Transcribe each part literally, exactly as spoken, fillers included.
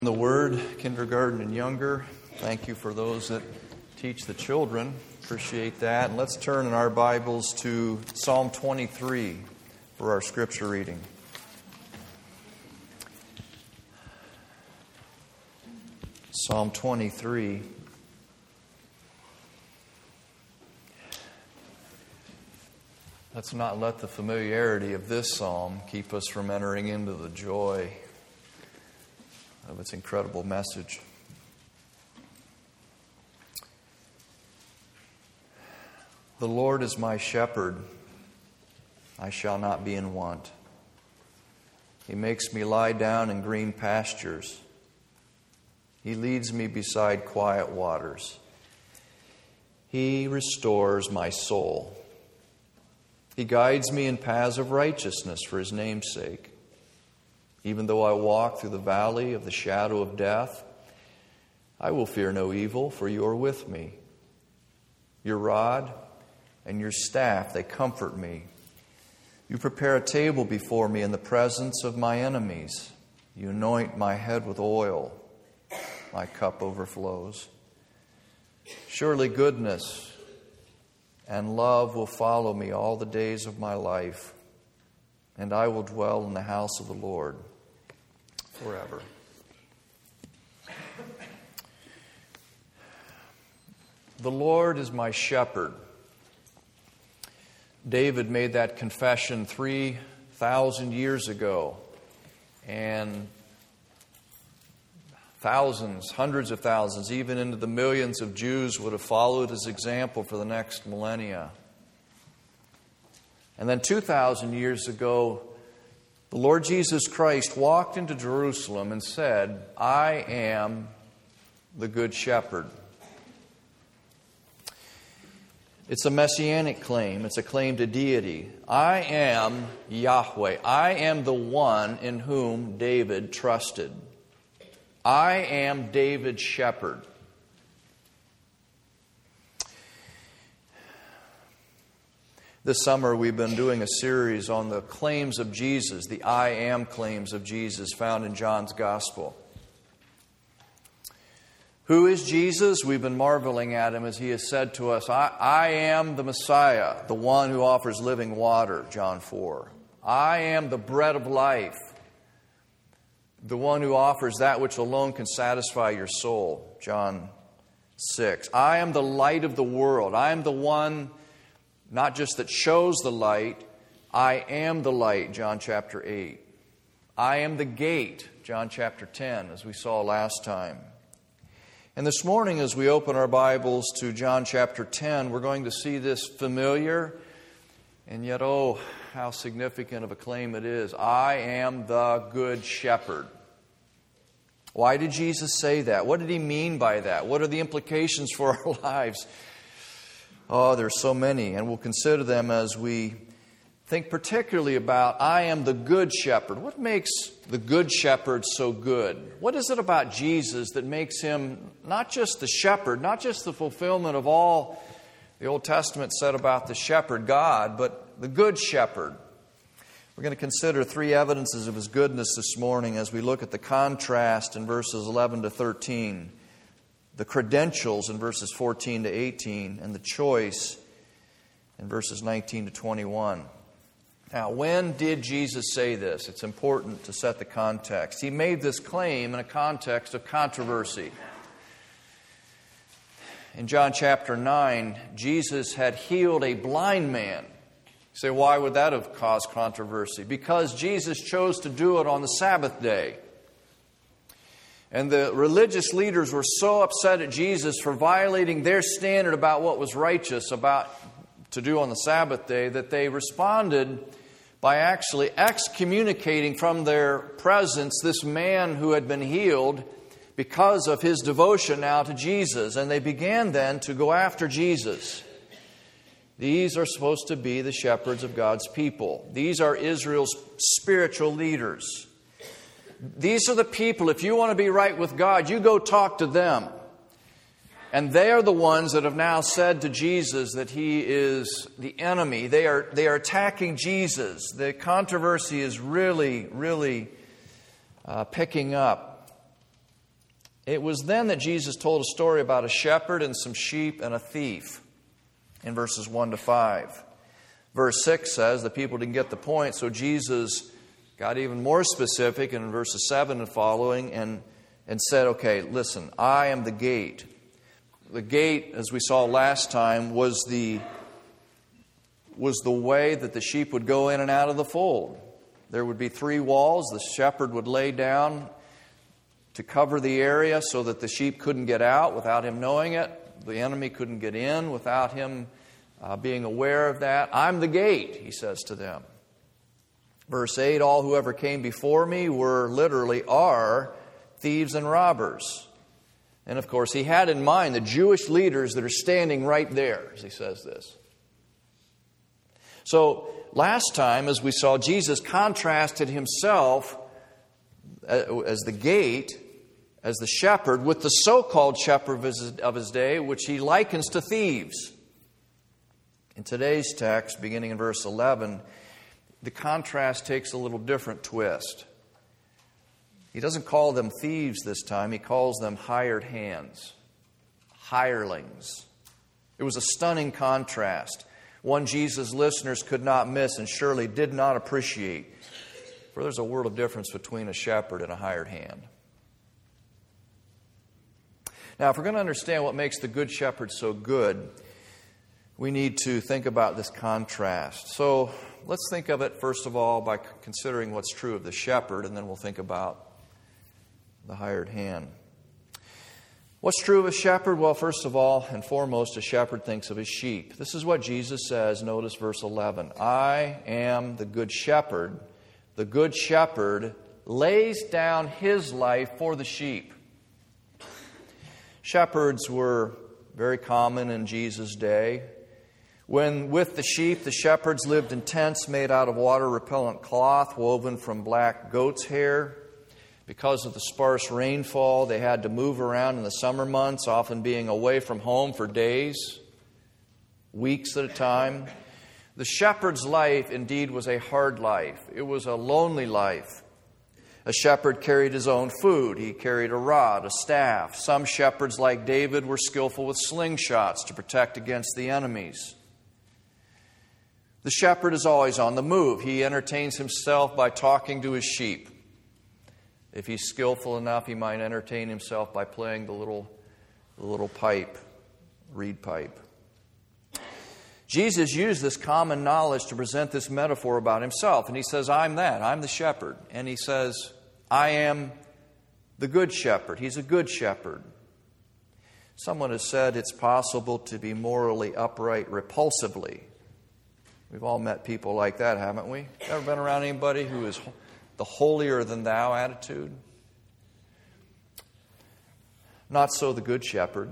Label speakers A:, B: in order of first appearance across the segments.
A: The Word, kindergarten and younger. Thank you for those that teach the children. Appreciate that. And let's turn in our Bibles to Psalm twenty-three for our scripture reading. Psalm twenty-three. Let's not let the familiarity of this psalm keep us from entering into the joy of its incredible message. The Lord is my shepherd, I shall not be in want. He makes me lie down in green pastures. He leads me beside quiet waters. He restores my soul. He guides me in paths of righteousness for His name's sake. Even though I walk through the valley of the shadow of death, I will fear no evil, for you are with me. Your rod and your staff, they comfort me. You prepare a table before me in the presence of my enemies. You anoint my head with oil. My cup overflows. Surely goodness and love will follow me all the days of my life, and I will dwell in the house of the Lord forever. The Lord is my shepherd. David made that confession three thousand years ago, and thousands, hundreds of thousands, even into the millions of Jews would have followed his example for the next millennia. And then two thousand years ago, the Lord Jesus Christ walked into Jerusalem and said, I am the Good Shepherd. It's a messianic claim. It's a claim to deity. I am Yahweh. I am the one in whom David trusted. I am David's shepherd. This summer we've been doing a series on the claims of Jesus, the I am claims of Jesus found in John's Gospel. Who is Jesus? We've been marveling at Him as He has said to us, I, I am the Messiah, the one who offers living water, John four. I am the bread of life, the one who offers that which alone can satisfy your soul, John six. I am the light of the world. I am the one not just that shows the light, I am the light, John chapter eight. I am the gate, John chapter ten, as we saw last time. And this morning, as we open our Bibles to John chapter ten, we're going to see this familiar, and yet, oh, how significant of a claim it is. I am the Good Shepherd. Why did Jesus say that? What did He mean by that? What are the implications for our lives? Oh, there's so many, and we'll consider them as we think particularly about I am the Good Shepherd. What makes the Good Shepherd so good? What is it about Jesus that makes Him not just the shepherd, not just the fulfillment of all the Old Testament said about the shepherd, God, but the Good Shepherd? We're going to consider three evidences of His goodness this morning as we look at the contrast in verses eleven to thirteen. The credentials in verses fourteen to eighteen, and the choice in verses nineteen to twenty-one. Now, when did Jesus say this? It's important to set the context. He made this claim in a context of controversy. In John chapter nine, Jesus had healed a blind man. You say, why would that have caused controversy? Because Jesus chose to do it on the Sabbath day. And the religious leaders were so upset at Jesus for violating their standard about what was righteous about to do on the Sabbath day that they responded by actually excommunicating from their presence this man who had been healed because of his devotion now to Jesus. And they began then to go after Jesus. These are supposed to be the shepherds of God's people. These are Israel's spiritual leaders. These are the people, if you want to be right with God, you go talk to them. And they are the ones that have now said to Jesus that He is the enemy. They are, they are attacking Jesus. The controversy is really, really uh, picking up. It was then that Jesus told a story about a shepherd and some sheep and a thief in verses one to five. Verse six says the people didn't get the point, so Jesus got even more specific in verses seven and following and, and said, okay, listen, I am the gate. The gate, as we saw last time, was the, was the way that the sheep would go in and out of the fold. There would be three walls. The shepherd would lay down to cover the area so that the sheep couldn't get out without him knowing it. The enemy couldn't get in without him uh, being aware of that. I'm the gate, he says to them. Verse eight, all who ever came before me were, literally, are thieves and robbers. And of course, he had in mind the Jewish leaders that are standing right there as he says this. So, last time, as we saw, Jesus contrasted himself as the gate, as the shepherd, with the so-called shepherd of his, of his day, which he likens to thieves. In today's text, beginning in verse eleven, the contrast takes a little different twist. He doesn't call them thieves this time. He calls them hired hands, hirelings. It was a stunning contrast, one Jesus' listeners could not miss and surely did not appreciate. For there's a world of difference between a shepherd and a hired hand. Now, if we're going to understand what makes the good shepherd so good, we need to think about this contrast. So let's think of it, first of all, by considering what's true of the shepherd, and then we'll think about the hired hand. What's true of a shepherd? Well, first of all and foremost, a shepherd thinks of his sheep. This is what Jesus says. Notice verse eleven. I am the good shepherd. The good shepherd lays down his life for the sheep. Shepherds were very common in Jesus' day. When with the sheep, the shepherds lived in tents made out of water-repellent cloth woven from black goat's hair. Because of the sparse rainfall, they had to move around in the summer months, often being away from home for days, weeks at a time. The shepherd's life, indeed, was a hard life. It was a lonely life. A shepherd carried his own food. He carried a rod, a staff. Some shepherds, like David, were skillful with slingshots to protect against the enemies. The shepherd is always on the move. He entertains himself by talking to his sheep. If he's skillful enough, he might entertain himself by playing the little, the little pipe, reed pipe. Jesus used this common knowledge to present this metaphor about himself. And he says, I'm that. I'm the shepherd. And he says, I am the good shepherd. He's a good shepherd. Someone has said it's possible to be morally upright repulsively. We've all met people like that, haven't we? Ever been around anybody who is the holier-than-thou attitude? Not so the good shepherd.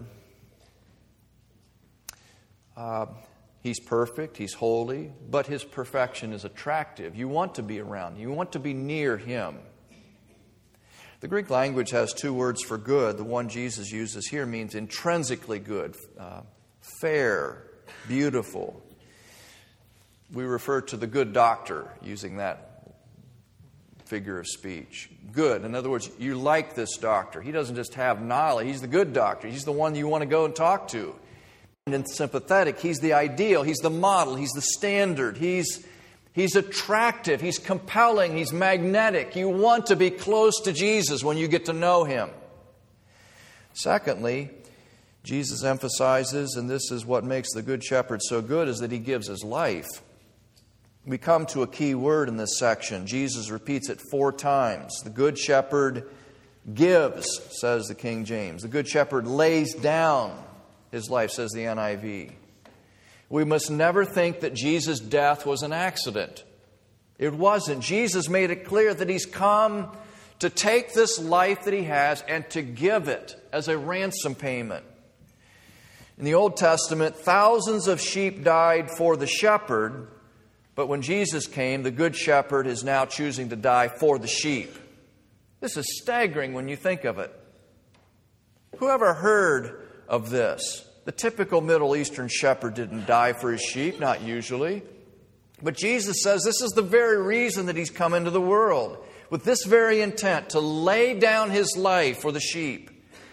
A: Uh, he's perfect, he's holy, but his perfection is attractive. You want to be around him. You want to be near him. The Greek language has two words for good. The one Jesus uses here means intrinsically good, uh, fair, beautiful. We refer to the good doctor using that figure of speech. Good. In other words, you like this doctor. He doesn't just have knowledge. He's the good doctor. He's the one you want to go and talk to. And sympathetic. He's the ideal. He's the model. He's the standard. He's, he's attractive. He's compelling. He's magnetic. You want to be close to Jesus when you get to know him. Secondly, Jesus emphasizes, and this is what makes the Good Shepherd so good, is that he gives his life. We come to a key word in this section. Jesus repeats it four times. The Good Shepherd gives, says the King James. The Good Shepherd lays down his life, says the N I V. We must never think that Jesus' death was an accident. It wasn't. Jesus made it clear that he's come to take this life that he has and to give it as a ransom payment. In the Old Testament, thousands of sheep died for the shepherd. But when Jesus came, the Good Shepherd is now choosing to die for the sheep. This is staggering when you think of it. Who ever heard of this? The typical Middle Eastern shepherd didn't die for his sheep, not usually. But Jesus says this is the very reason that he's come into the world, with this very intent, to lay down his life for the sheep.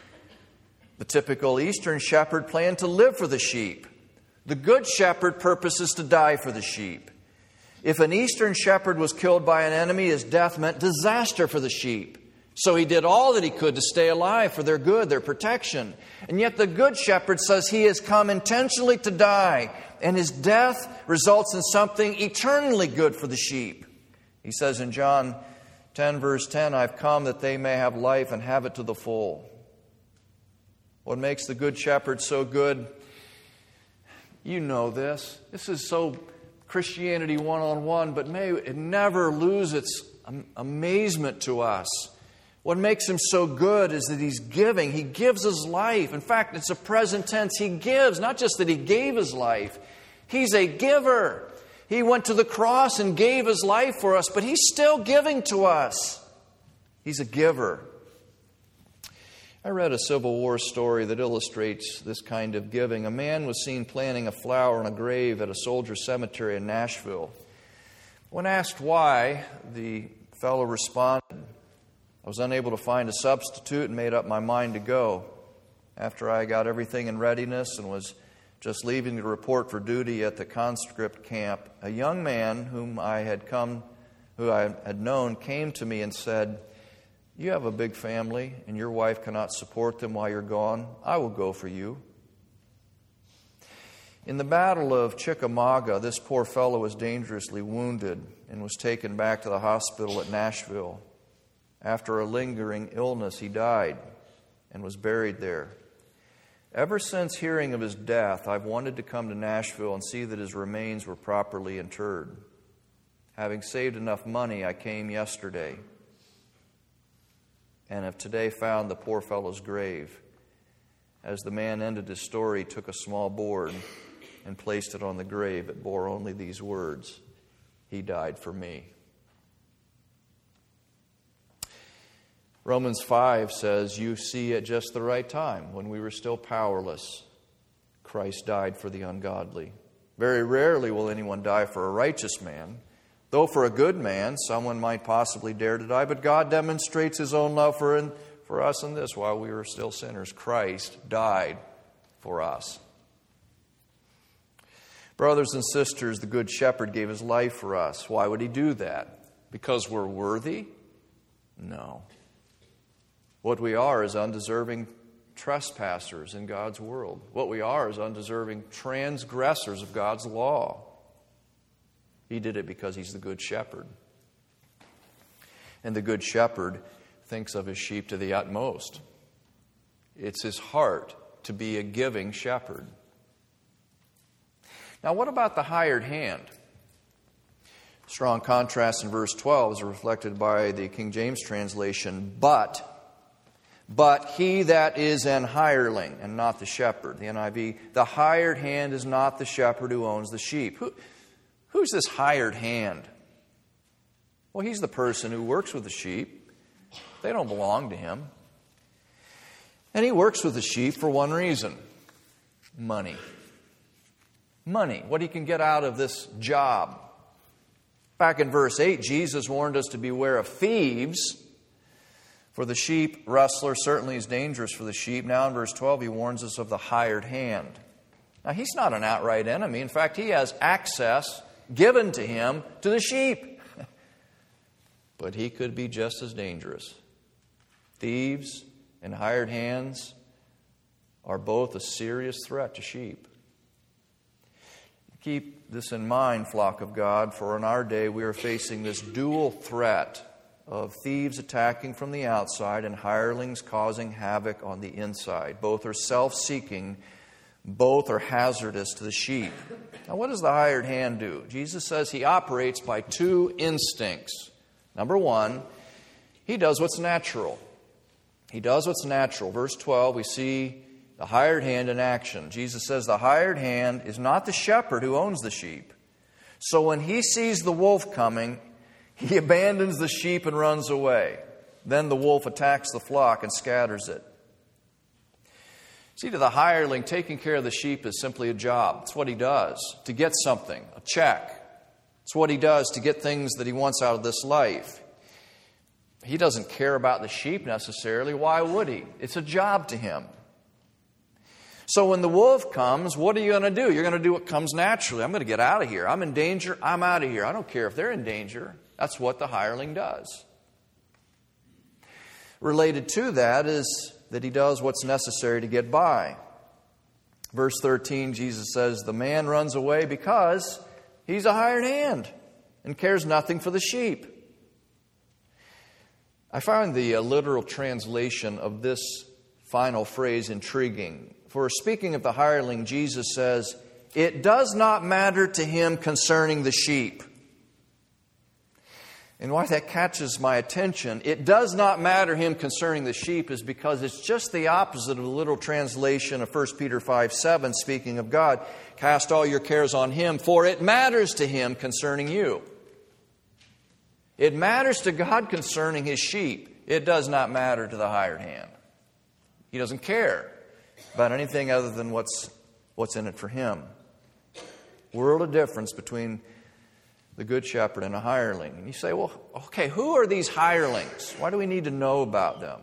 A: The typical Eastern shepherd planned to live for the sheep. The good shepherd purposes to die for the sheep. If an Eastern shepherd was killed by an enemy, his death meant disaster for the sheep. So he did all that he could to stay alive for their good, their protection. And yet the good shepherd says he has come intentionally to die, and his death results in something eternally good for the sheep. He says in John ten, verse ten, I've come that they may have life and have it to the full. What makes the good shepherd so good? You know this. This is so Christianity one-on-one, but may it never lose its amazement to us. What makes him so good is that he's giving. He gives his life. In fact, it's a present tense. He gives, not just that he gave his life. He's a giver. He went to the cross and gave his life for us, but he's still giving to us. He's a giver. I read a Civil War story that illustrates this kind of giving. A man was seen planting a flower in a grave at a soldier cemetery in Nashville. When asked why, the fellow responded, I was unable to find a substitute and made up my mind to go. After I got everything in readiness and was just leaving to report for duty at the conscript camp, a young man whom I had come, who I had known, came to me and said, you have a big family and your wife cannot support them while you're gone. I will go for you. In the Battle of Chickamauga, this poor fellow was dangerously wounded and was taken back to the hospital at Nashville. After a lingering illness, he died and was buried there. Ever since hearing of his death, I've wanted to come to Nashville and see that his remains were properly interred. Having saved enough money, I came yesterday and have today found the poor fellow's grave. As the man ended his story, he took a small board and placed it on the grave. It bore only these words, he died for me. Romans five says, you see at just the right time, when we were still powerless, Christ died for the ungodly. Very rarely will anyone die for a righteous man, though for a good man, someone might possibly dare to die. But God demonstrates His own love for, in, for us in this: while we were still sinners, Christ died for us. Brothers and sisters, the Good Shepherd gave His life for us. Why would He do that? Because we're worthy? No. What we are is undeserving trespassers in God's world. What we are is undeserving transgressors of God's law. He did it because He's the Good Shepherd. And the Good Shepherd thinks of His sheep to the utmost. It's His heart to be a giving shepherd. Now, what about the hired hand? Strong contrast in verse twelve is reflected by the King James translation, but... But he that is an hireling, and not the shepherd. The N I V, the hired hand is not the shepherd who owns the sheep. Who, who's this hired hand? Well, he's the person who works with the sheep. They don't belong to him. And he works with the sheep for one reason: money. Money, what he can get out of this job. Back in verse eight, Jesus warned us to beware of thieves. For the sheep, rustler certainly is dangerous for the sheep. Now in verse twelve, he warns us of the hired hand. Now he's not an outright enemy. In fact, he has access given to him to the sheep. But he could be just as dangerous. Thieves and hired hands are both a serious threat to sheep. Keep this in mind, flock of God, for in our day we are facing this dual threat of thieves attacking from the outside and hirelings causing havoc on the inside. Both are self-seeking. Both are hazardous to the sheep. Now, what does the hired hand do? Jesus says he operates by two instincts. Number one, he does what's natural. He does what's natural. Verse twelve, we see the hired hand in action. Jesus says the hired hand is not the shepherd who owns the sheep. So when he sees the wolf coming, he abandons the sheep and runs away. Then the wolf attacks the flock and scatters it. See, to the hireling, taking care of the sheep is simply a job. It's what he does to get something, a check. It's what he does to get things that he wants out of this life. He doesn't care about the sheep necessarily. Why would he? It's a job to him. So when the wolf comes, what are you going to do? You're going to do what comes naturally. I'm going to get out of here. I'm in danger. I'm out of here. I don't care if they're in danger. That's what the hireling does. Related to that is that he does what's necessary to get by. Verse thirteen, Jesus says, the man runs away because he's a hired hand and cares nothing for the sheep. I find the uh, literal translation of this final phrase intriguing. For speaking of the hireling, Jesus says, it does not matter to him concerning the sheep. And why that catches my attention, it does not matter him concerning the sheep, is because it's just the opposite of the literal translation of First Peter five seven, speaking of God. Cast all your cares on him, for it matters to him concerning you. It matters to God concerning his sheep. It does not matter to the hired hand. He doesn't care about anything other than what's, what's in it for him. World of difference between the good shepherd and a hireling. And you say, well, okay, who are these hirelings? Why do we need to know about them?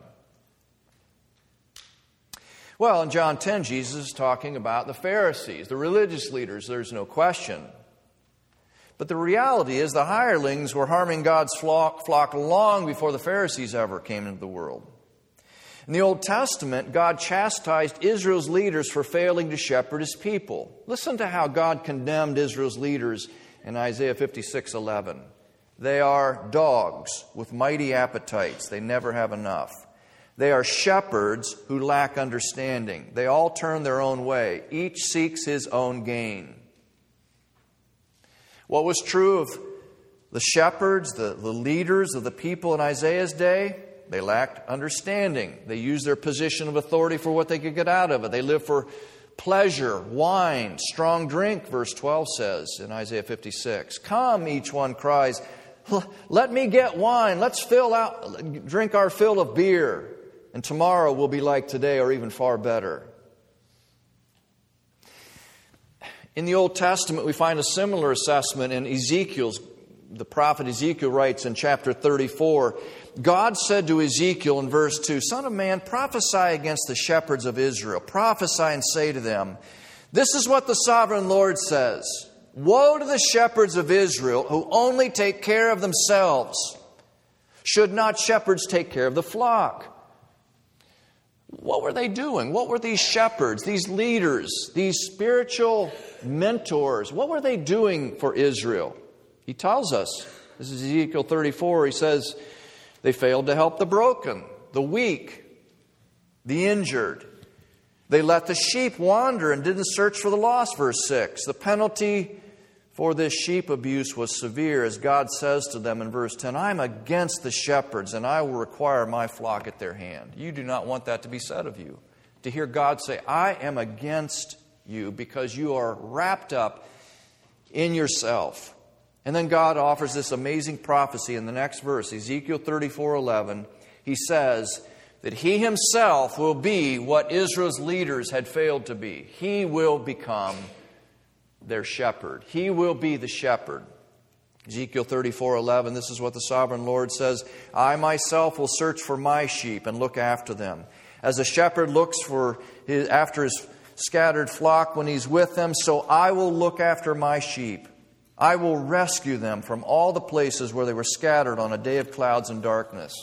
A: Well, in John ten, Jesus is talking about the Pharisees, the religious leaders, there's no question. But the reality is the hirelings were harming God's flock, flock long before the Pharisees ever came into the world. In the Old Testament, God chastised Israel's leaders for failing to shepherd his people. Listen to how God condemned Israel's leaders in Isaiah fifty-six eleven. They are dogs with mighty appetites. They never have enough. They are shepherds who lack understanding. They all turn their own way. Each seeks his own gain. What was true of the shepherds, the, the leaders of the people in Isaiah's day? They lacked understanding. They used their position of authority for what they could get out of it. They lived for pleasure, wine, strong drink, verse twelve says in Isaiah fifty-six. Come, each one cries, let me get wine. Let's fill out, drink our fill of beer. And tomorrow will be like today or even far better. In the Old Testament, we find a similar assessment in Ezekiel's. The prophet Ezekiel writes in chapter thirty-four, God said to Ezekiel in verse two, Son of man, prophesy against the shepherds of Israel. Prophesy and say to them, this is what the sovereign Lord says. Woe to the shepherds of Israel who only take care of themselves. Should not shepherds take care of the flock? What were they doing? What were these shepherds, these leaders, these spiritual mentors? What were they doing for Israel? He tells us, this is Ezekiel thirty-four, he says, they failed to help the broken, the weak, the injured. They let the sheep wander and didn't search for the lost, verse six. The penalty for this sheep abuse was severe, as God says to them in verse ten, I'm against the shepherds, and I will require my flock at their hand. You do not want that to be said of you. To hear God say, I am against you because you are wrapped up in yourself. And then God offers this amazing prophecy in the next verse, Ezekiel thirty-four eleven. He says that He Himself will be what Israel's leaders had failed to be. He will become their shepherd. He will be the shepherd. Ezekiel thirty-four eleven, this is what the sovereign Lord says, I myself will search for my sheep and look after them. As a shepherd looks for his, after his scattered flock when he's with them, so I will look after my sheep. I will rescue them from all the places where they were scattered on a day of clouds and darkness.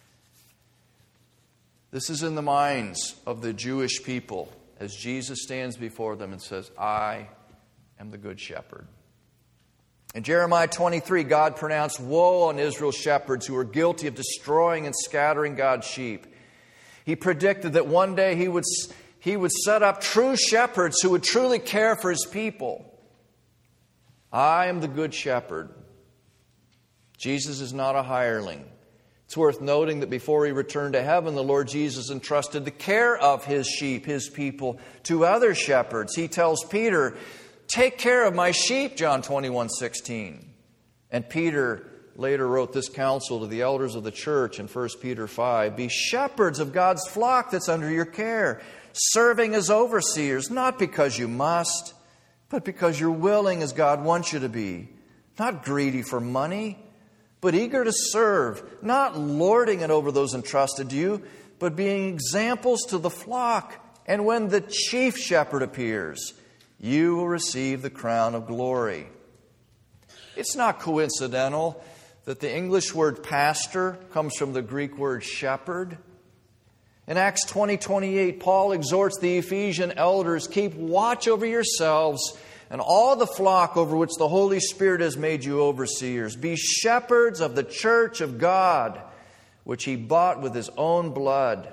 A: This is in the minds of the Jewish people as Jesus stands before them and says, I am the good shepherd. In Jeremiah twenty-three, God pronounced woe on Israel's shepherds who were guilty of destroying and scattering God's sheep. He predicted that one day he would, he would set up true shepherds who would truly care for His people. I am the good shepherd. Jesus is not a hireling. It's worth noting that before He returned to heaven, the Lord Jesus entrusted the care of His sheep, His people, to other shepherds. He tells Peter, take care of my sheep, John twenty-one sixteen. And Peter later wrote this counsel to the elders of the church in First Peter five. Be shepherds of God's flock that's under your care, serving as overseers, not because you must, but because you're willing as God wants you to be. Not greedy for money, but eager to serve, not lording it over those entrusted to you, but being examples to the flock And when the chief shepherd appears, you will receive the crown of glory. It's not coincidental that the English word pastor comes from the Greek word shepherd. In Acts twenty twenty-eight, Paul exhorts the Ephesian elders, keep watch over yourselves and all the flock over which the Holy Spirit has made you overseers. Be shepherds of the church of God, which He bought with His own blood.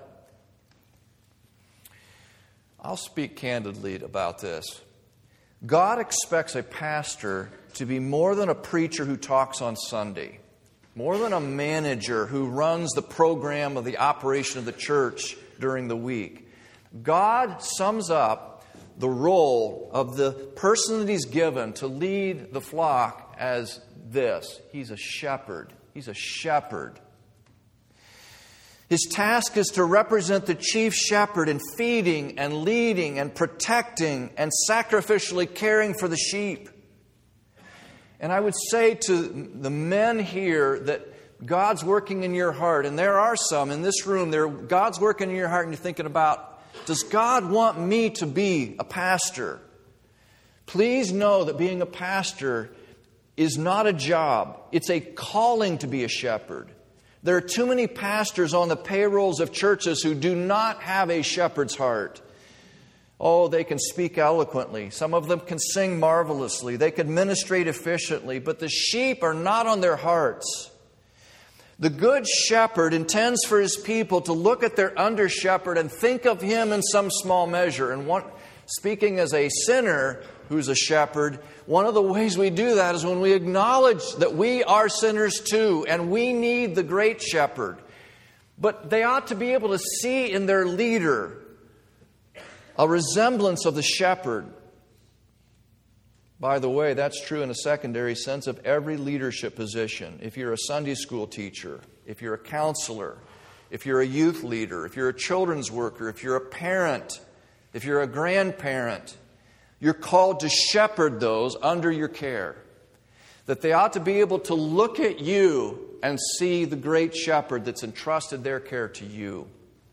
A: I'll speak candidly about this. God expects a pastor to be more than a preacher who talks on Sunday, more than a manager who runs the program of the operation of the church during the week. God sums up the role of the person that He's given to lead the flock as this. He's a shepherd. He's a shepherd. His task is to represent the chief shepherd in feeding and leading and protecting and sacrificially caring for the sheep. And I would say to the men here that God's working in your heart, and there are some in this room, there, God's working in your heart and you're thinking about, does God want me to be a pastor? Please know that being a pastor is not a job. It's a calling to be a shepherd. There are too many pastors on the payrolls of churches who do not have a shepherd's heart. Oh, they can speak eloquently. Some of them can sing marvelously. They can ministrate efficiently, but the sheep are not on their hearts. The good shepherd intends for his people to look at their under shepherd and think of him in some small measure. And one, speaking as a sinner who's a shepherd, one of the ways we do that is when we acknowledge that we are sinners too, and we need the great shepherd. But they ought to be able to see in their leader a resemblance of the shepherd. By the way, that's true in a secondary sense of every leadership position. If you're a Sunday school teacher, if you're a counselor, if you're a youth leader, if you're a children's worker, if you're a parent, if you're a grandparent, you're called to shepherd those under your care. That they ought to be able to look at you and see the great shepherd that's entrusted their care to you.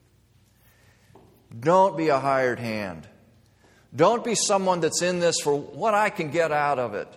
A: Don't be a hired hand. Don't be someone that's in this for what I can get out of it.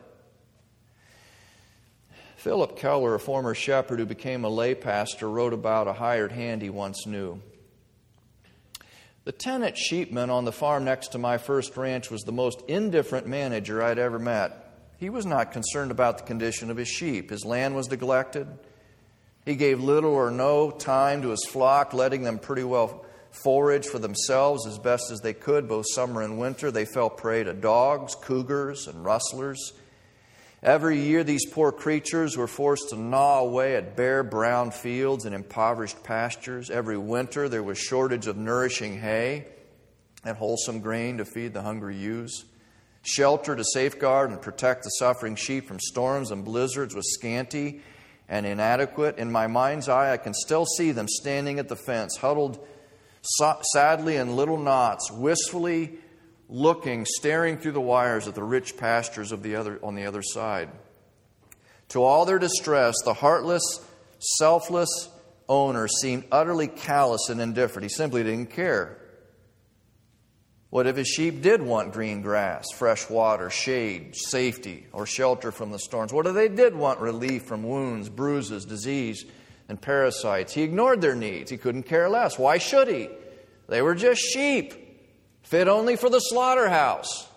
A: Philip Keller, a former shepherd who became a lay pastor, wrote about a hired hand he once knew. The tenant sheepman on the farm next to my first ranch was the most indifferent manager I'd ever met. He was not concerned about the condition of his sheep. His land was neglected. He gave little or no time to his flock, letting them pretty well forage for themselves as best as they could, both summer and winter. They fell prey to dogs, cougars, and rustlers. Every year, these poor creatures were forced to gnaw away at bare brown fields and impoverished pastures. Every winter, there was shortage of nourishing hay and wholesome grain to feed the hungry ewes. Shelter to safeguard and protect the suffering sheep from storms and blizzards was scanty and inadequate. In my mind's eye, I can still see them standing at the fence, huddled sadly in little knots, wistfully looking, staring through the wires at the rich pastures of the other on the other side. To all their distress, the heartless, selfless owner seemed utterly callous and indifferent. He simply didn't care. What if his sheep did want green grass, fresh water, shade, safety, or shelter from the storms? What if they did want relief from wounds, bruises, disease, and parasites? He ignored their needs. He couldn't care less. Why should he? They were just sheep, fit only for the slaughterhouse.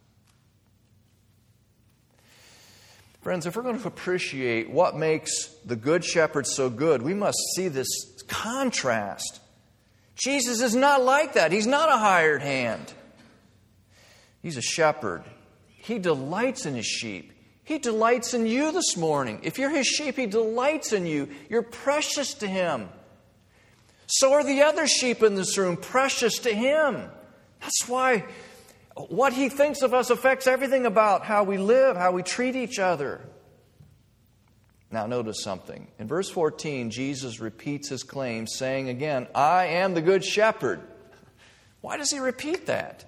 A: Friends, if we're going to appreciate what makes the Good Shepherd so good, we must see this contrast. Jesus is not like that. He's not a hired hand. He's a shepherd. He delights in his sheep. He delights in you this morning. If you're his sheep, he delights in you. You're precious to him. So are the other sheep in this room precious to him. That's why what he thinks of us affects everything about how we live, how we treat each other. Now notice something. In verse fourteen, Jesus repeats his claim, saying again, I am the good shepherd. Why does he repeat that?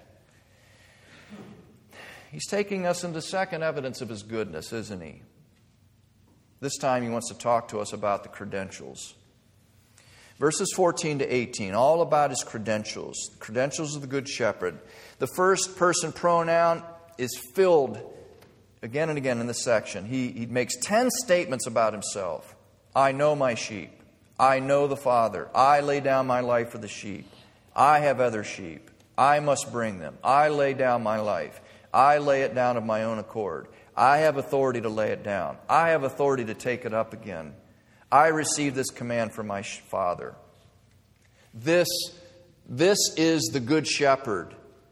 A: He's taking us into second evidence of his goodness, isn't he? This time he wants to talk to us about the credentials. Verses fourteen to eighteen, all about his credentials, the credentials of the Good Shepherd. The first person pronoun is filled again and again in this section. He, he makes ten statements about himself. I know my sheep. I know the Father. I lay down my life for the sheep. I have other sheep. I must bring them. I lay down my life. I lay it down of my own accord. I have authority to lay it down. I have authority to take it up again. I received this command from my Father. This, this is the Good Shepherd.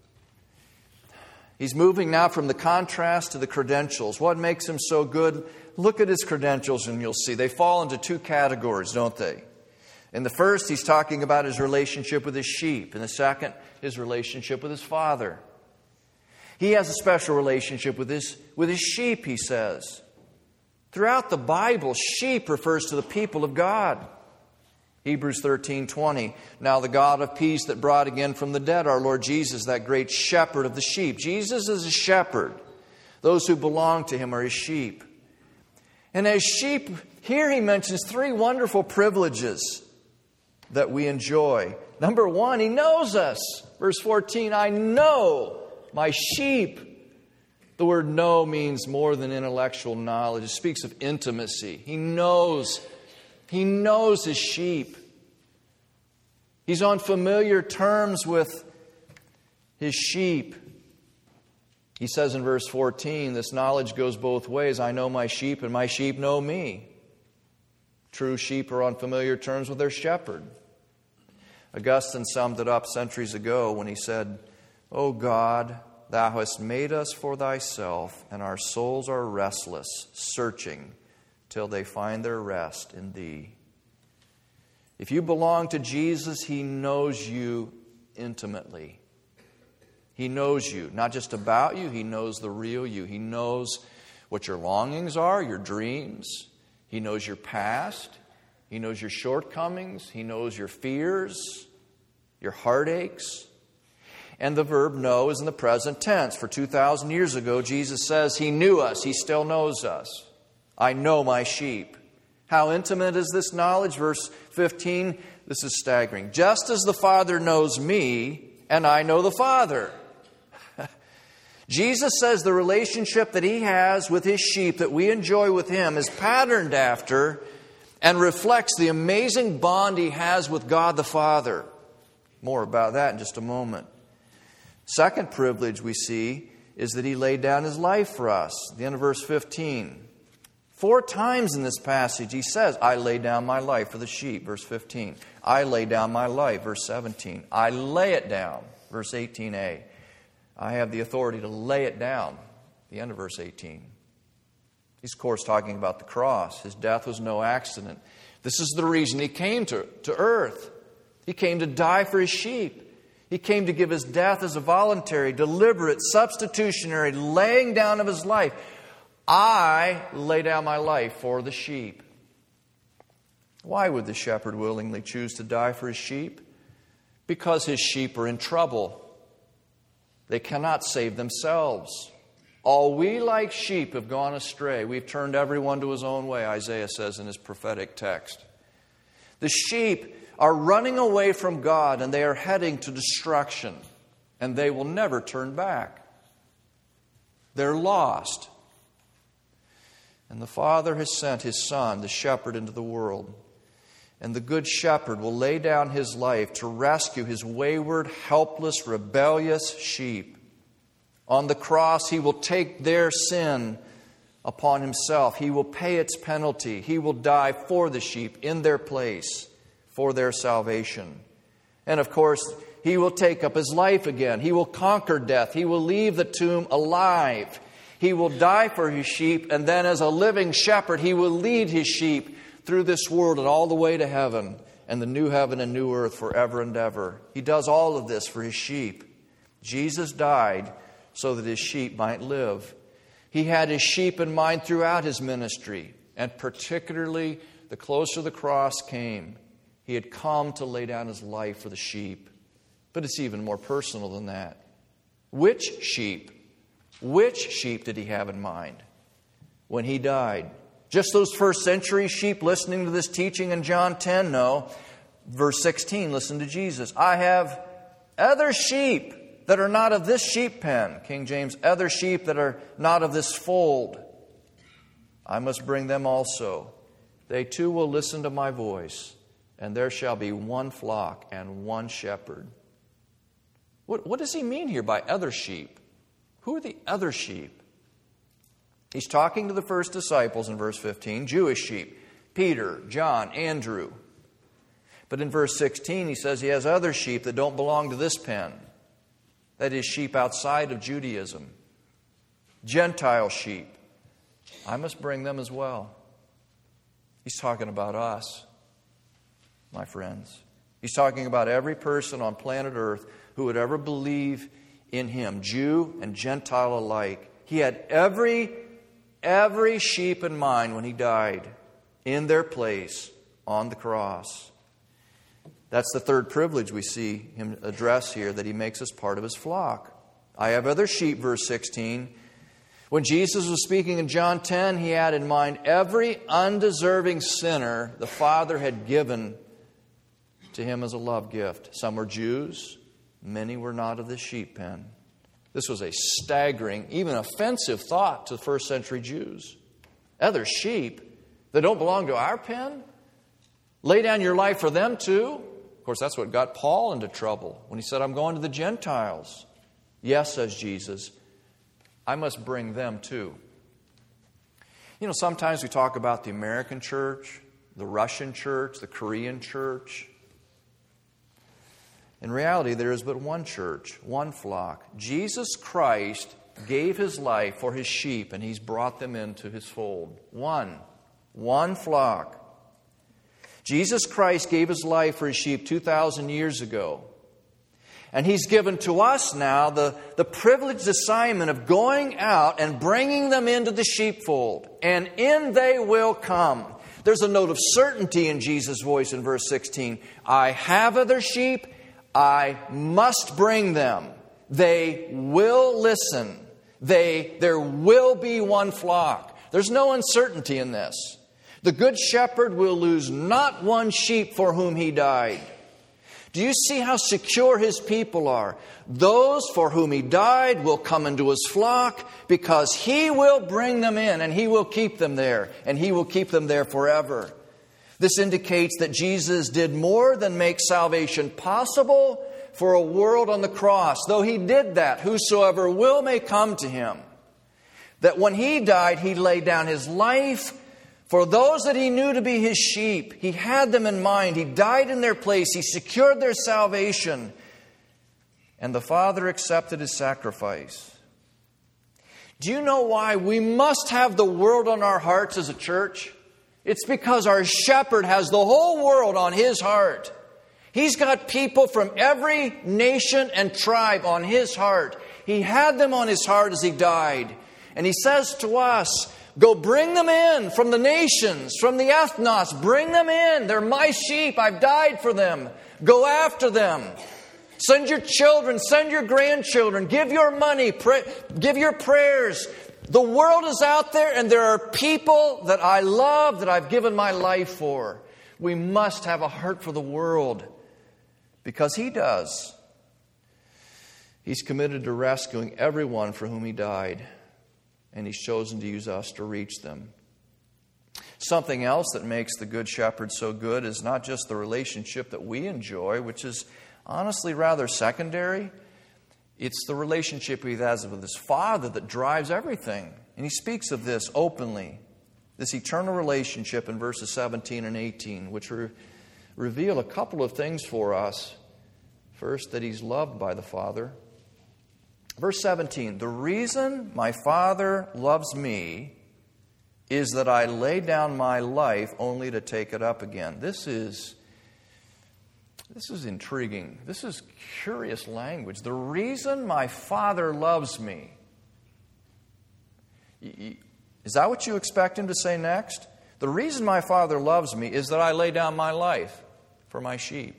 A: He's moving now from the contrast to the credentials. What makes him so good? Look at his credentials and you'll see. They fall into two categories, don't they? In the first, he's talking about his relationship with his sheep. In the second, his relationship with his Father. He has a special relationship with his, with his sheep, he says. Throughout the Bible, sheep refers to the people of God. Hebrews thirteen twenty. Now the God of peace that brought again from the dead our Lord Jesus, that great shepherd of the sheep. Jesus is a shepherd. Those who belong to him are his sheep. And as sheep, here he mentions three wonderful privileges that we enjoy. Number one, he knows us. Verse fourteen, I know my sheep. The word know means more than intellectual knowledge. It speaks of intimacy. He knows. He knows his sheep. He's on familiar terms with his sheep. He says in verse fourteen, this knowledge goes both ways. I know my sheep and my sheep know me. True sheep are on familiar terms with their shepherd. Augustine summed it up centuries ago when he said, O God, thou hast made us for thyself, and our souls are restless, searching till they find their rest in thee. If you belong to Jesus, he knows you intimately. He knows you, not just about you, he knows the real you. He knows what your longings are, your dreams. He knows your past. He knows your shortcomings. He knows your fears, your heartaches. And the verb know is in the present tense. For two thousand years ago, Jesus says he knew us. He still knows us. I know my sheep. How intimate is this knowledge? Verse fifteen, this is staggering. Just as the Father knows me, and I know the Father. Jesus says the relationship that he has with his sheep, that we enjoy with him, is patterned after and reflects the amazing bond he has with God the Father. More about that in just a moment. Second privilege we see is that he laid down his life for us. At the end of verse fifteen. Four times in this passage he says, I lay down my life for the sheep. Verse fifteen. I lay down my life. Verse seventeen. I lay it down. Verse eighteen a. I have the authority to lay it down. The end of verse eighteen. He's, of course, talking about the cross. His death was no accident. This is the reason he came to, to earth. He came to die for his sheep. He came to give his death as a voluntary, deliberate, substitutionary laying down of his life. I lay down my life for the sheep. Why would the shepherd willingly choose to die for his sheep? Because his sheep are in trouble. They cannot save themselves. All we like sheep have gone astray. We've turned everyone to his own way, Isaiah says in his prophetic text. The sheep are running away from God and they are heading to destruction. And they will never turn back. They're lost. And the Father has sent his Son, the shepherd, into the world. And the Good Shepherd will lay down his life to rescue his wayward, helpless, rebellious sheep. On the cross, he will take their sin upon himself. He will pay its penalty. He will die for the sheep in their place for their salvation. And of course, he will take up his life again. He will conquer death. He will leave the tomb alive. He will die for his sheep, and then as a living shepherd, he will lead his sheep through this world and all the way to heaven and the new heaven and new earth forever and ever. He does all of this for his sheep. Jesus died so that his sheep might live. He had his sheep in mind throughout his ministry, and particularly the closer the cross came, he had come to lay down his life for the sheep. But it's even more personal than that. Which sheep? Which sheep did he have in mind when he died? Just those first century sheep listening to this teaching in John ten? No. Verse sixteen, listen to Jesus. I have other sheep that are not of this sheep pen. King James, other sheep that are not of this fold. I must bring them also. They too will listen to my voice, and there shall be one flock and one shepherd. What, what does he mean here by other sheep? Who are the other sheep? He's talking to the first disciples in verse fifteen, Jewish sheep, Peter, John, Andrew. But in verse sixteen, he says he has other sheep that don't belong to this pen. That is, sheep outside of Judaism. Gentile sheep. I must bring them as well. He's talking about us, my friends. He's talking about every person on planet Earth who would ever believe in Him, Jew and Gentile alike. He had every, every sheep in mind when He died in their place on the cross. That's the third privilege we see Him address here, that He makes us part of His flock. I have other sheep, verse sixteen. When Jesus was speaking in John ten, He had in mind every undeserving sinner the Father had given to Him as a love gift. Some were Jews, many were not of the sheep pen. This was a staggering, even offensive thought to the first century Jews. Other sheep that don't belong to our pen? Lay down your life for them too? Of course, that's what got Paul into trouble when he said, I'm going to the Gentiles. Yes, says Jesus, I must bring them too. You know, sometimes we talk about the American church, the Russian church, the Korean church. In reality, there is but one church, one flock. Jesus Christ gave His life for His sheep, and He's brought them into His fold. One. One flock. Jesus Christ gave His life for His sheep two thousand years ago. And He's given to us now the, the privileged assignment of going out and bringing them into the sheepfold. And in they will come. There's a note of certainty in Jesus' voice in verse sixteen. I have other sheep. I must bring them. They will listen. They, there will be one flock. There's no uncertainty in this. The good shepherd will lose not one sheep for whom He died. Do you see how secure His people are? Those for whom He died will come into His flock because He will bring them in and He will keep them there and He will keep them there forever. This indicates that Jesus did more than make salvation possible for a world on the cross. Though He did that, whosoever will may come to Him. That when He died, He laid down His life for those that He knew to be His sheep. He had them in mind. He died in their place. He secured their salvation. And the Father accepted His sacrifice. Do you know why we must have the world on our hearts as a church? It's because our shepherd has the whole world on His heart. He's got people from every nation and tribe on His heart. He had them on His heart as He died. And He says to us, go bring them in from the nations, from the ethnos. Bring them in. They're my sheep. I've died for them. Go after them. Send your children. Send your grandchildren. Give your money. Pray, give your prayers. The world is out there and there are people that I love, that I've given my life for. We must have a heart for the world because He does. He's committed to rescuing everyone for whom He died. And He's chosen to use us to reach them. Something else that makes the Good Shepherd so good is not just the relationship that we enjoy, which is honestly rather secondary. It's the relationship He has with His Father that drives everything. And He speaks of this openly. This eternal relationship in verses seventeen and eighteen, which re- reveal a couple of things for us. First, that He's loved by the Father. Verse seventeen, the reason my Father loves me is that I lay down my life only to take it up again. This is, this is intriguing. This is curious language. The reason my Father loves me. Is that what you expect Him to say next? The reason my Father loves me is that I lay down my life for my sheep.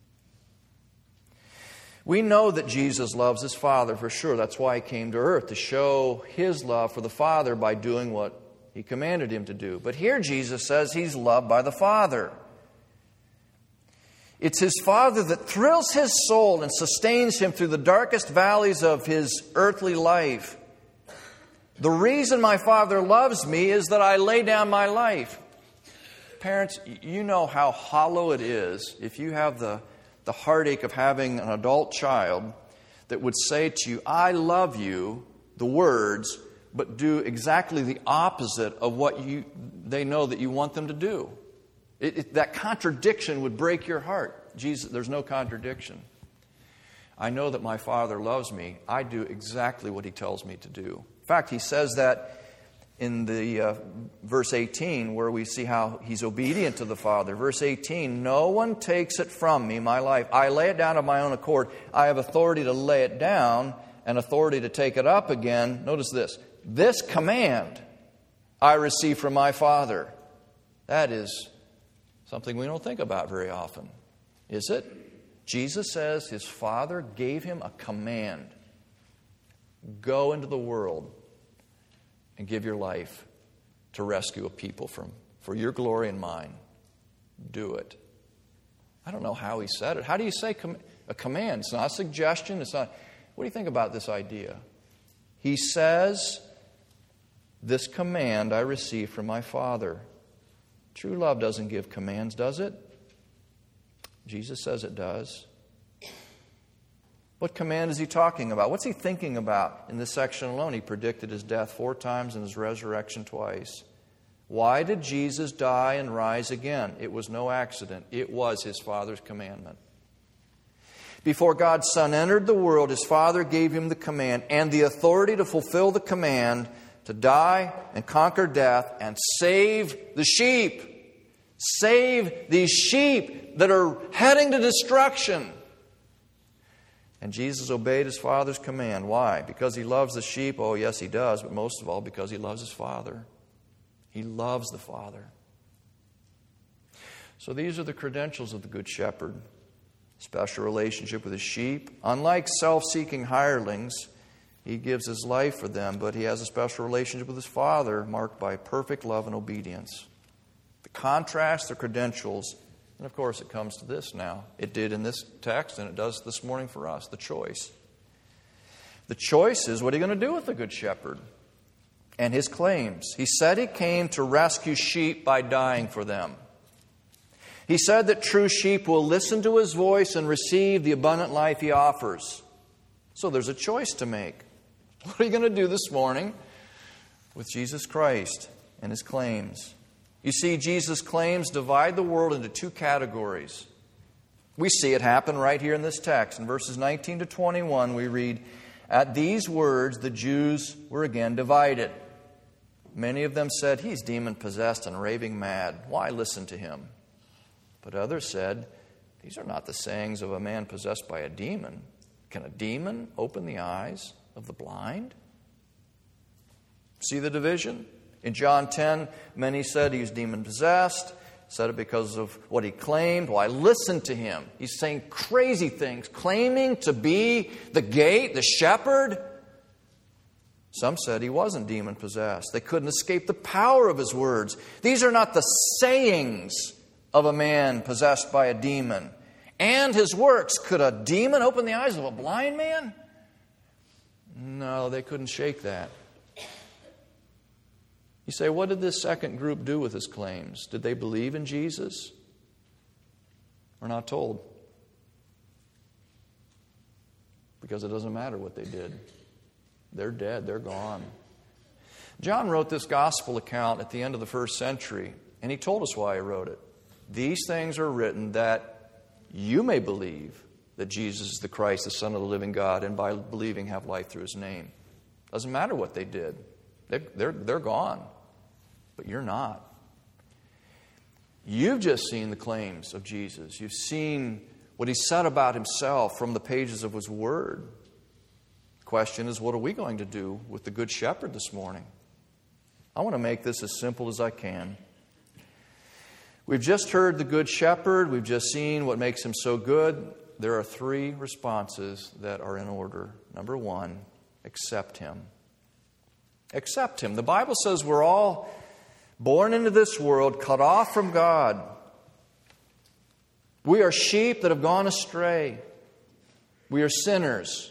A: We know that Jesus loves His Father for sure. That's why He came to earth, to show His love for the Father by doing what He commanded Him to do. But here Jesus says He's loved by the Father. It's His Father that thrills His soul and sustains Him through the darkest valleys of His earthly life. The reason my Father loves me is that I lay down my life. Parents, you know how hollow it is if you have the, the heartache of having an adult child that would say to you, I love you, the words, but do exactly the opposite of what you they know that you want them to do. It, it, that contradiction would break your heart. Jesus, there's no contradiction. I know that my Father loves me. I do exactly what He tells me to do. In fact, He says that in the uh, verse eighteen, where we see how He's obedient to the Father. Verse eighteen, no one takes it from me, my life. I lay it down of my own accord. I have authority to lay it down and authority to take it up again. Notice this. This command I receive from my Father. That is something we don't think about very often, is it? Jesus says His Father gave Him a command. Go into the world and give your life to rescue a people from for your glory and mine. Do it. I don't know how He said it. How do you say com- a command? It's not a suggestion. It's not. What do you think about this idea? He says, this command I received from my Father. True love doesn't give commands, does it? Jesus says it does. What command is He talking about? What's He thinking about in this section alone? He predicted His death four times and His resurrection twice. Why did Jesus die and rise again? It was no accident. It was His Father's commandment. Before God's Son entered the world, His Father gave Him the command and the authority to fulfill the command to die and conquer death and save the sheep. Save these sheep that are heading to destruction. And Jesus obeyed His Father's command. Why? Because He loves the sheep? Oh, yes, He does. But most of all, because He loves His Father. He loves the Father. So these are the credentials of the Good Shepherd. Special relationship with His sheep. Unlike self-seeking hirelings, He gives His life for them, but He has a special relationship with His Father marked by perfect love and obedience. The contrast, the credentials, and of course it comes to this now. It did in this text, and it does this morning for us, the choice. The choice is, what are you going to do with the Good Shepherd and His claims? He said He came to rescue sheep by dying for them. He said that true sheep will listen to His voice and receive the abundant life He offers. So there's a choice to make. What are you going to do this morning with Jesus Christ and His claims? You see, Jesus' claims divide the world into two categories. We see it happen right here in this text. In verses nineteen to twenty-one, we read, at these words, the Jews were again divided. Many of them said, He's demon-possessed and raving mad. Why listen to Him? But others said, these are not the sayings of a man possessed by a demon. Can a demon open the eyes of the blind? See the division? In John ten, many said he was demon-possessed. Said it because of what he claimed. Why listen to him? He's saying crazy things, claiming to be the gate, the shepherd. Some said he wasn't demon-possessed. They couldn't escape the power of his words. These are not the sayings of a man possessed by a demon. And his works. Could a demon open the eyes of a blind man? No, they couldn't shake that. You say, what did this second group do with his claims? Did they believe in Jesus? We're not told. Because it doesn't matter what they did. They're dead. They're gone. John wrote this gospel account at the end of the first century, and he told us why he wrote it. These things are written that you may believe that Jesus is the Christ, the Son of the living God, and by believing have life through His name. Doesn't matter what they did. They're, they're, they're gone. But you're not. You've just seen the claims of Jesus. You've seen what He said about Himself from the pages of His Word. The question is, what are we going to do with the Good Shepherd this morning? I want to make this as simple as I can. We've just heard the Good Shepherd. We've just seen what makes Him so good. There are three responses that are in order. Number one, accept Him. Accept Him. The Bible says we're all born into this world, cut off from God. We are sheep that have gone astray. We are sinners.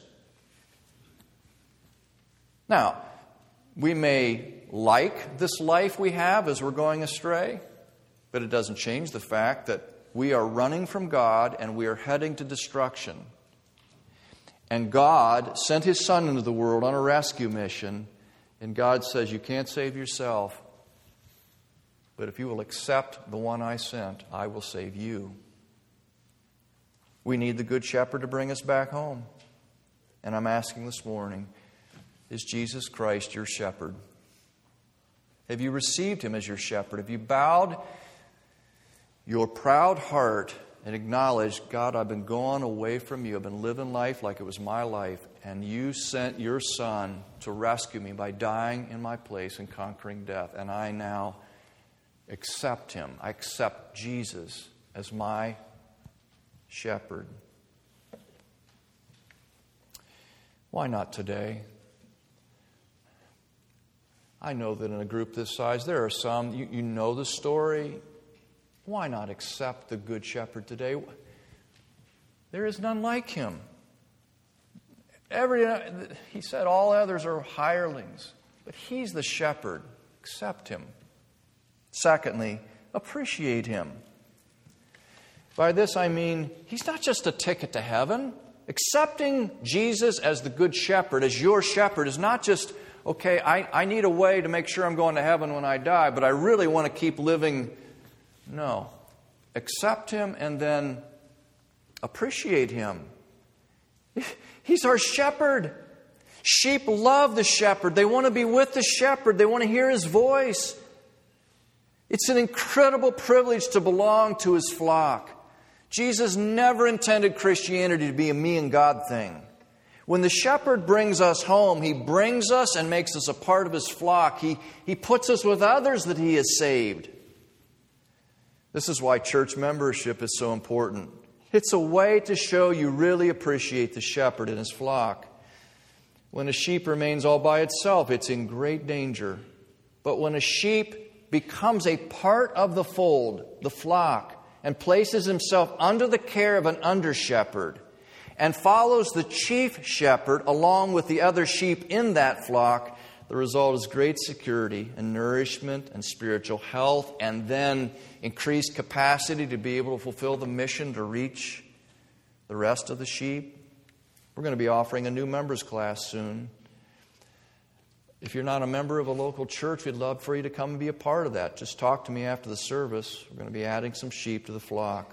A: Now, we may like this life we have as we're going astray, but it doesn't change the fact that we are running from God and we are heading to destruction. And God sent His Son into the world on a rescue mission, and God says, you can't save yourself, but if you will accept the one I sent, I will save you. We need the Good Shepherd to bring us back home. And I'm asking this morning, is Jesus Christ your shepherd? Have you received Him as your shepherd? Have you bowed your proud heart and acknowledged, God, I've been gone away from you. I've been living life like it was my life. And you sent your Son to rescue me by dying in my place and conquering death. And I now accept Him. I accept Jesus as my shepherd. Why not today? I know that in a group this size, there are some, you, you know the story. Why not accept the Good Shepherd today? There is none like Him. Every, he said all others are hirelings, but He's the shepherd. Accept Him. Secondly, appreciate Him. By this I mean, He's not just a ticket to heaven. Accepting Jesus as the Good Shepherd, as your shepherd, is not just, okay, I, I need a way to make sure I'm going to heaven when I die, but I really want to keep living. No. Accept Him and then appreciate Him. He's our shepherd. Sheep love the shepherd. They want to be with the shepherd. They want to hear His voice. It's an incredible privilege to belong to His flock. Jesus never intended Christianity to be a me and God thing. When the shepherd brings us home, He brings us and makes us a part of His flock. He, he puts us with others that He has saved. This is why church membership is so important. It's a way to show you really appreciate the shepherd and His flock. When a sheep remains all by itself, it's in great danger. But when a sheep becomes a part of the fold, the flock, and places himself under the care of an under-shepherd, and follows the chief shepherd along with the other sheep in that flock, the result is great security and nourishment and spiritual health, and then increased capacity to be able to fulfill the mission to reach the rest of the sheep. We're going to be offering a new members class soon. If you're not a member of a local church, we'd love for you to come and be a part of that. Just talk to me after the service. We're going to be adding some sheep to the flock.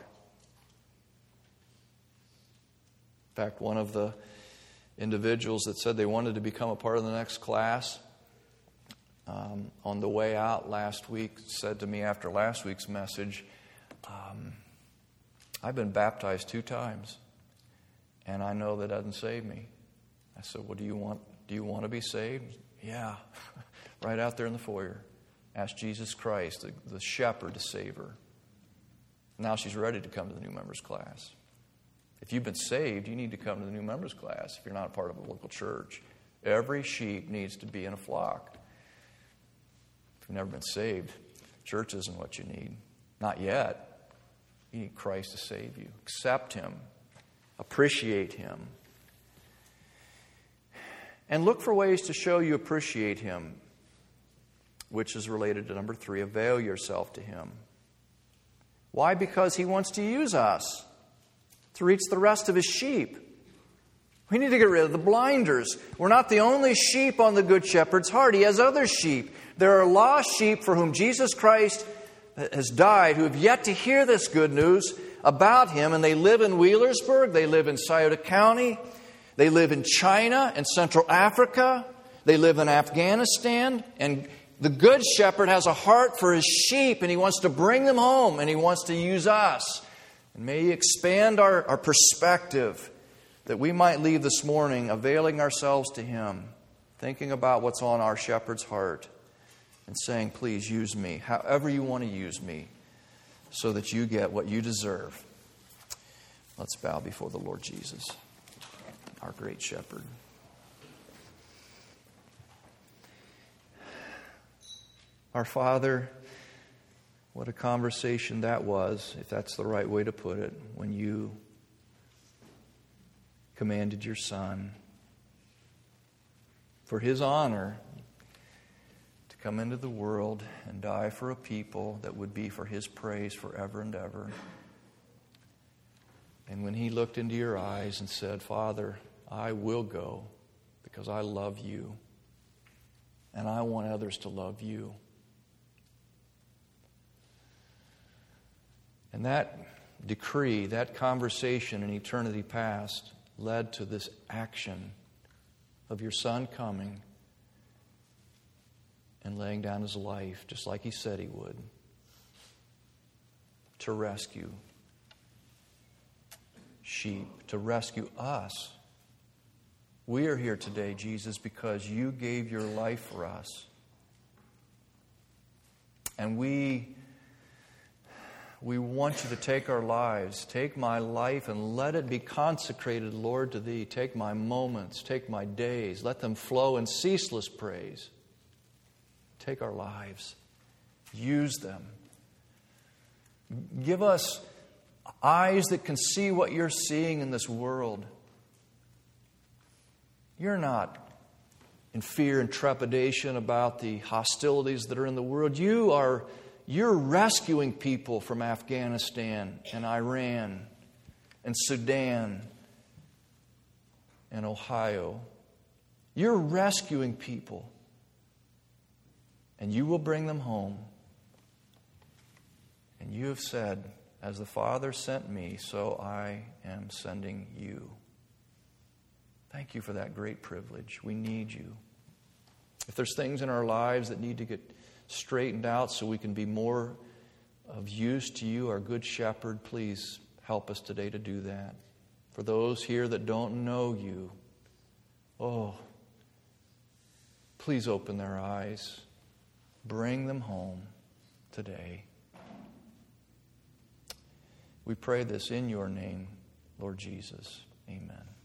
A: In fact, one of the individuals that said they wanted to become a part of the next class, um, on the way out last week, said to me after last week's message, um, I've been baptized two times, and I know that doesn't save me. I said, well, do you want, do you want to be saved? Yeah, right out there in the foyer. Ask Jesus Christ, the, the shepherd, to save her. Now she's ready to come to the new members class. If you've been saved, you need to come to the new members class if you're not a part of a local church. Every sheep needs to be in a flock. If you've never been saved, church isn't what you need. Not yet. You need Christ to save you. Accept Him. Appreciate Him. And look for ways to show you appreciate Him, which is related to number three, avail yourself to Him. Why? Because He wants to use us to reach the rest of His sheep. We need to get rid of the blinders. We're not the only sheep on the Good Shepherd's heart. He has other sheep. There are lost sheep for whom Jesus Christ has died, who have yet to hear this good news about Him, and they live in Wheelersburg, they live in Scioto County, they live in China and Central Africa, they live in Afghanistan, and the Good Shepherd has a heart for His sheep, and He wants to bring them home, and He wants to use us. And may He expand our, our perspective, that we might leave this morning availing ourselves to Him, thinking about what's on our shepherd's heart, and saying, please use me, however you want to use me, so that you get what you deserve. Let's bow before the Lord Jesus, our great shepherd. Our Father, What a conversation that was, if that's the right way to put it, when you commanded your Son for His honor to come into the world and die for a people that would be for His praise forever and ever. And when He looked into your eyes and said, Father, I will go because I love you and I want others to love you. And that decree, that conversation in eternity past led to this action of your Son coming and laying down His life, just like He said He would, to rescue sheep, to rescue us. We are here today, Jesus, because You gave Your life for us. And we We want You to take our lives, take my life and let it be consecrated, Lord, to Thee. Take my moments, take my days, let them flow in ceaseless praise. Take our lives, use them. Give us eyes that can see what You're seeing in this world. You're not in fear and trepidation about the hostilities that are in the world. You are You're rescuing people from Afghanistan and Iran and Sudan and Ohio. You're rescuing people. And You will bring them home. And You have said, as the Father sent Me, so I am sending You. Thank You for that great privilege. We need You. If there's things in our lives that need to get straightened out so we can be more of use to You, our Good Shepherd, please help us today to do that. For those here that don't know You, oh, please open their eyes. Bring them home today. We pray this in Your name, Lord Jesus. Amen.